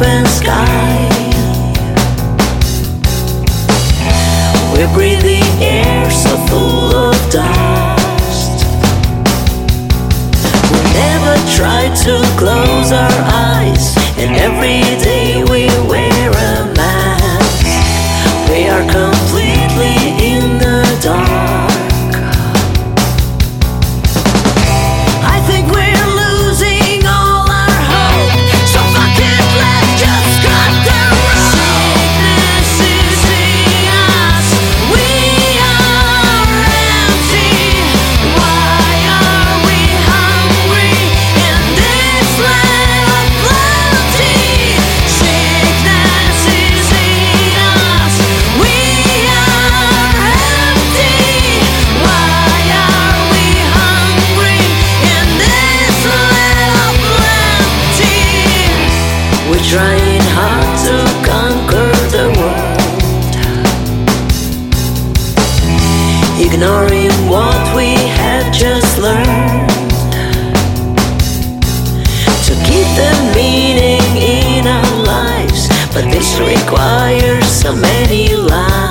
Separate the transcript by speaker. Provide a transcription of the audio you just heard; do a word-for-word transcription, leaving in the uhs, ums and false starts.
Speaker 1: open sky. We breathe the air so full of dust. We never try to close our eyes, and every day we wear a mask. We are completely in the dark. I think we're losing all our hope, so fuck it, let's just cut the rope. Sickness is in us, we are empty. Why are we hungry in this land of plenty? Sickness is in us, we are empty. Why are we hungry in this land of plenty? We're trying hard to conquer the world, ignoring what we have just learned, to keep the meaning in our lives. But this requires so many lives.